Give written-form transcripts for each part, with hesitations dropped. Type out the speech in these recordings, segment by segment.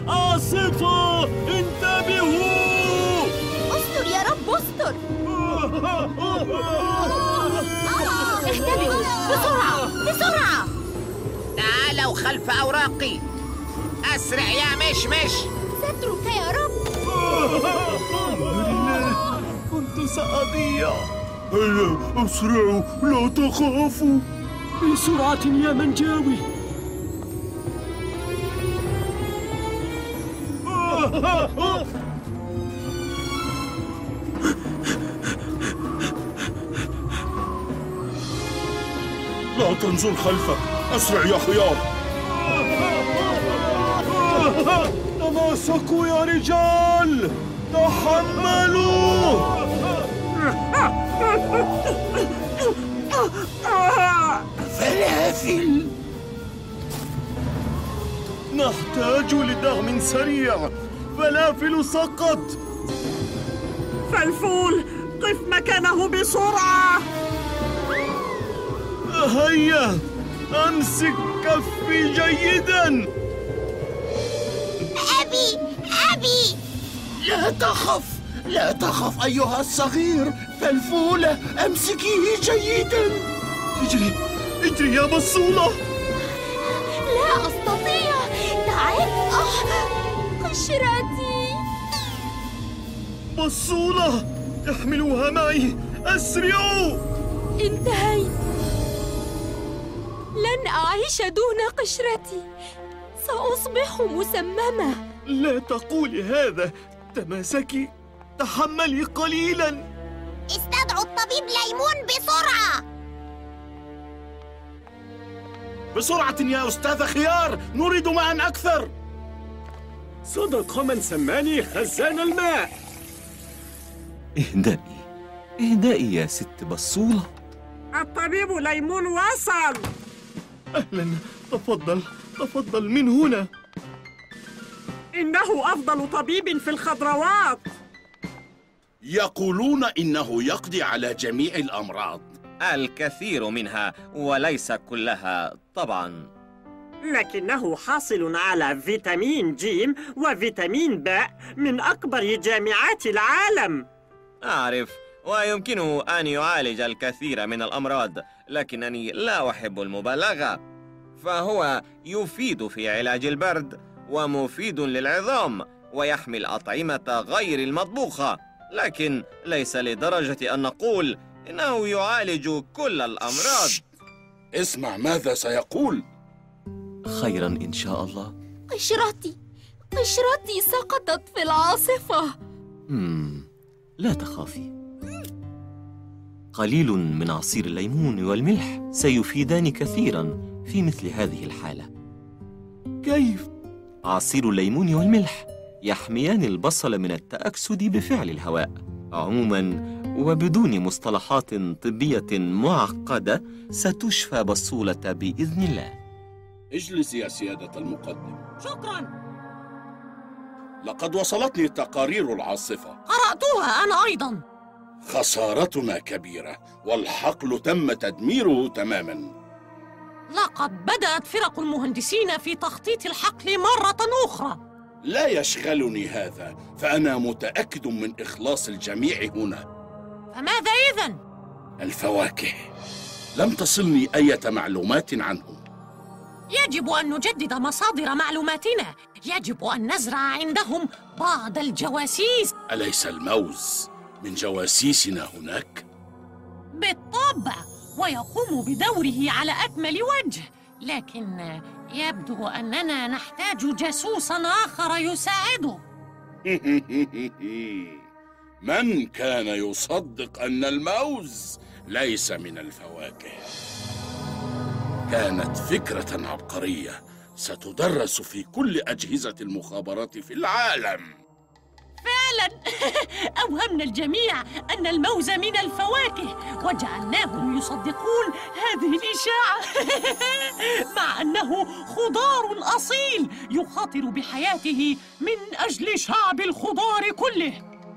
عاصفة، انتبهوا! استر يا رب، استر! اهتدوا بسرعة بسرعة! تعالوا خلف أوراقي، أسرع يا مشمش. سترك يا رب. الحمد لله، كنت سأضيع. هيا أسرعوا، لا تخافوا. بسرعة يا منجاوي. لا تنظر خلفك، أسرع يا خيار. تماسكوا يا رجال، تحملوا. فلافل. نحتاج لدعم سريع. فلافل سقط. فلفول، قف مكانه بسرعة. هيا، أمسك كفي جيدا. أبي لا تخف، لا تخف أيها الصغير. فلفولة، أمسكيه جيدا. اجري يا بصولة. لا أستطيع، تعبت. قشرتي. بصولة، احملوها معي، أسرعوا. انتهيت. لن أعيش دون قشرتي، سأصبح مسممة. لا تقولي هذا، تماسكي، تحملي قليلا. استدعوا الطبيب ليمون بسرعة. بسرعة يا أستاذ خيار، نريد معا أكثر. صدق من سماني خزان الماء. اهدئي يا ست بصولة. الطبيب ليمون وصل. أهلا، تفضل من هنا. إنه أفضل طبيب في الخضروات. يقولون إنه يقضي على جميع الأمراض. الكثير منها وليس كلها طبعا، لكنه حاصل على فيتامين جيم وفيتامين باء من أكبر جامعات العالم. أعرف، ويمكنه أن يعالج الكثير من الأمراض، لكنني لا أحب المبالغة. فهو يفيد في علاج البرد، ومفيد للعظام، ويحمي الأطعمة غير المطبوخة، لكن ليس لدرجة أن نقول إنه يعالج كل الأمراض. اسمع ماذا سيقول. خيرا إن شاء الله. قشرتي سقطت في العاصفة. لا تخافي، قليل من عصير الليمون والملح سيفيدان كثيرا في مثل هذه الحالة. كيف؟ عصير الليمون والملح يحميان البصل من التأكسد بفعل الهواء. عموما وبدون مصطلحات طبية معقدة ستشفى بصولة بإذن الله. اجلس يا سيادة المقدم. شكرا. لقد وصلتني تقارير العاصفة. قرأتها أنا أيضا. خسارتنا كبيرة، والحقل تم تدميره تماما. لقد بدأت فرق المهندسين في تخطيط الحقل مرة أخرى. لا يشغلني هذا، فأنا متأكد من إخلاص الجميع هنا. فماذا إذن؟ الفواكه، لم تصلني أي معلومات عنهم. يجب أن نجدد مصادر معلوماتنا. يجب أن نزرع عندهم بعض الجواسيس. أليس الموز من جواسيسنا هناك؟ بالطبع، ويقوم بدوره على أكمل وجه، لكن يبدو أننا نحتاج جاسوساً آخر يساعده. من كان يصدق أن الموز ليس من الفواكه؟ كانت فكرة عبقرية ستدرس في كل أجهزة المخابرات في العالم. فعلا أوهمنا الجميع أن الموز من الفواكه، وجعلناهم يصدقون هذه الإشاعة مع أنه خضار أصيل يخاطر بحياته من أجل شعب الخضار كله.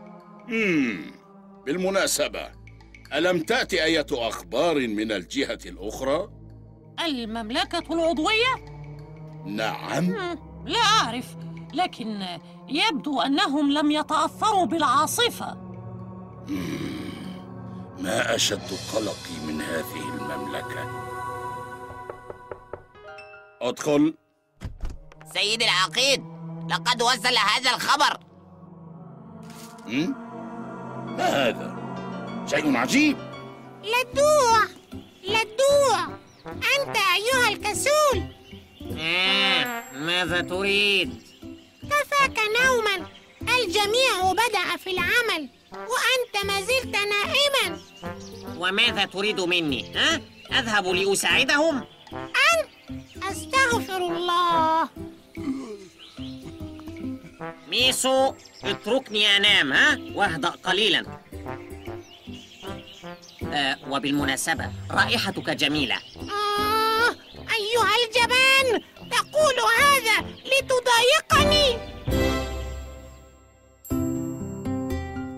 بالمناسبة، ألم تأتي أية أخبار من الجهة الأخرى؟ المملكة العضوية؟ نعم. لا أعرف، لكن يبدو أنهم لم يتأثروا بالعاصفة. ما أشد قلقي من هذه المملكة. ادخل. سيدي العقيد، لقد وصل هذا الخبر. ما هذا؟ شيء عجيب. لدوع لدوع، أنت أيها الكسول. ماذا تريد؟ كفاك نوما، الجميع بدأ في العمل وأنت ما زلت نائما. وماذا تريد مني؟ أذهب لأساعدهم؟ أستغفر الله. ميسو، اتركني أنام واهدأ قليلا. وبالمناسبة رائحتك جميلة. أيها الجبان،